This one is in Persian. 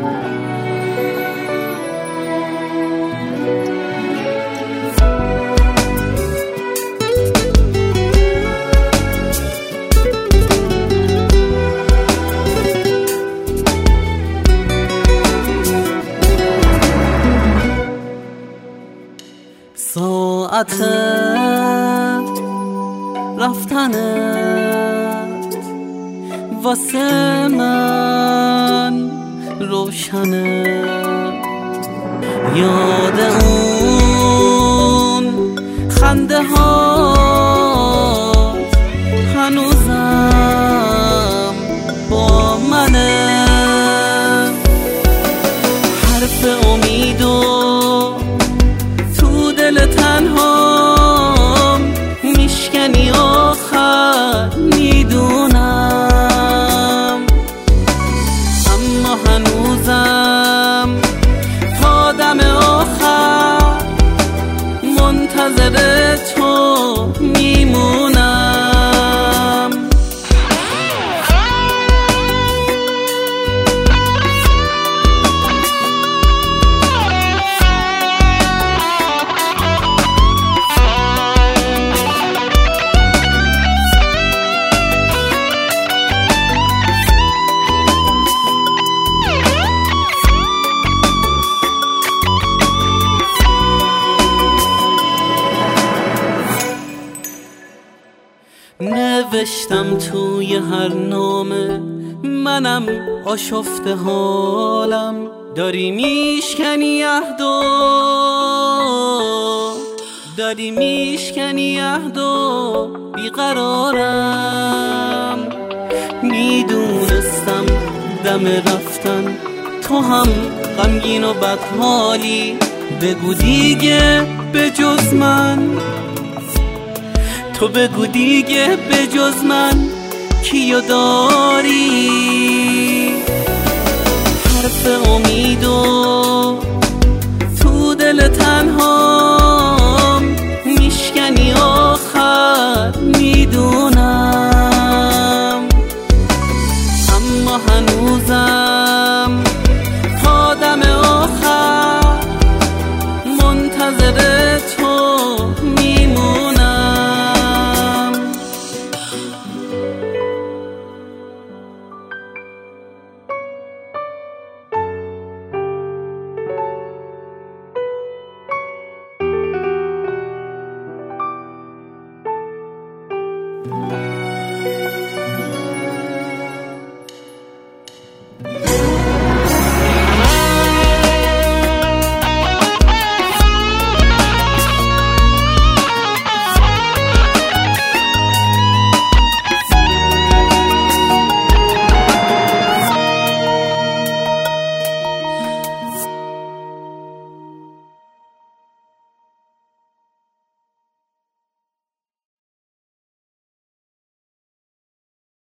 ساعت رفتنت واسه من روشنه، یاد اون خنده ها هنوزم با منه، حرف امیدو تو دل تنهام میشکنی آخر میدونم، اما هنوزم تا دم آخر منتظر تو میمونم. نوشتم توی هر نامه منم آشفته حالم، داری میشکنی عهدو، داری میشکنی عهدو، بیقرارم. میدونستم دم رفتن تو هم غمگین و بدحالی، بگو دیگه به جز من، تو بگو دیگه به جز من کیو داری. حرف